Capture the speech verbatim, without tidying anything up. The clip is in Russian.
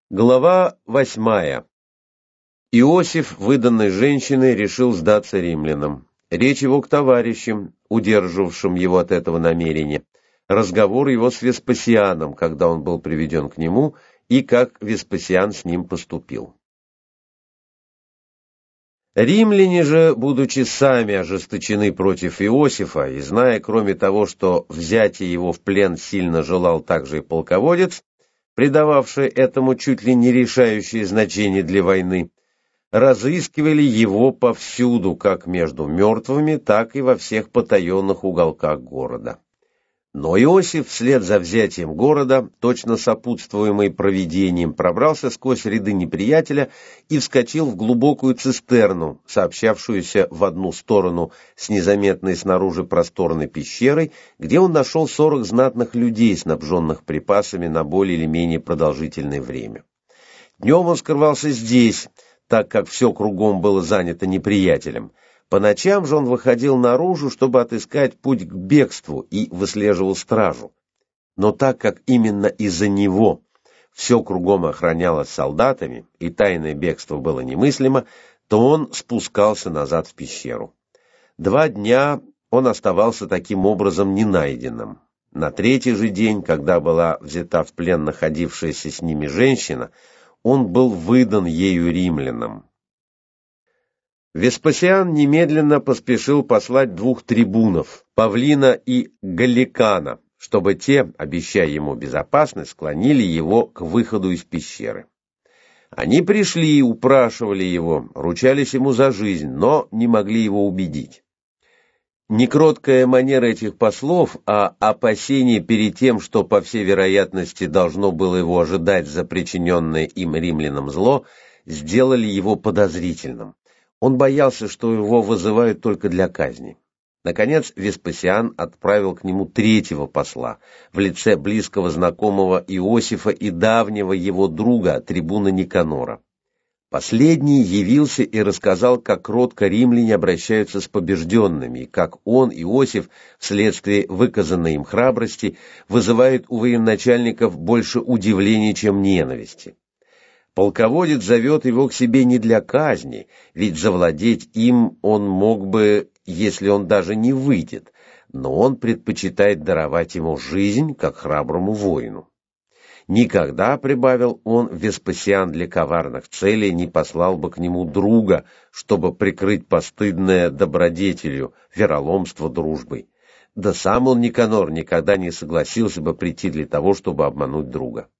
Глава восьмая. Иосиф, выданный женщиной, решил сдаться римлянам. Речь его к товарищам, удерживавшим его от этого намерения. Разговор его с Веспасианом, когда он был приведен к нему, и как Веспасиан с ним поступил. Римляне же, будучи сами ожесточены против Иосифа, и зная, кроме того, что взятие его в плен сильно желал также и полководец, придававший этому чуть ли не решающее значение для войны, разыскивали его повсюду, как между мертвыми, так и во всех потаенных уголках города. Но Иосиф вслед за взятием города, точно сопутствуемый провидением, пробрался сквозь ряды неприятеля и вскочил в глубокую цистерну, сообщавшуюся в одну сторону с незаметной снаружи просторной пещерой, где он нашел сорок знатных людей, снабженных припасами на более или менее продолжительное время. Днем он скрывался здесь, так как все кругом было занято неприятелем. По ночам же он выходил наружу, чтобы отыскать путь к бегству, и выслеживал стражу. Но так как именно из-за него все кругом охранялось солдатами, и тайное бегство было немыслимо, то он спускался назад в пещеру. Два дня он оставался таким образом ненайденным. На третий же день, когда была взята в плен находившаяся с ними женщина, он был выдан ею римлянам. Веспасиан немедленно поспешил послать двух трибунов, Павлина и Галликана, чтобы те, обещая ему безопасность, склонили его к выходу из пещеры. Они пришли, упрашивали его, ручались ему за жизнь, но не могли его убедить. Не кроткая манера этих послов, а опасение перед тем, что, по всей вероятности, должно было его ожидать за причиненное им римлянам зло, сделали его подозрительным. Он боялся, что его вызывают только для казни. Наконец Веспасиан отправил к нему третьего посла в лице близкого знакомого Иосифа и давнего его друга, трибуна Никанора. Последний явился и рассказал, как кротко римляне обращаются с побежденными, и как он, Иосиф, вследствие выказанной им храбрости, вызывает у военачальников больше удивления, чем ненависти. Полководец зовет его к себе не для казни, ведь завладеть им он мог бы, если он даже не выйдет, но он предпочитает даровать ему жизнь, как храброму воину. Никогда, прибавил он, Веспасиан для коварных целей не послал бы к нему друга, чтобы прикрыть постыдное добродетелью, вероломство дружбой. Да сам он, Никанор, никогда не согласился бы прийти для того, чтобы обмануть друга.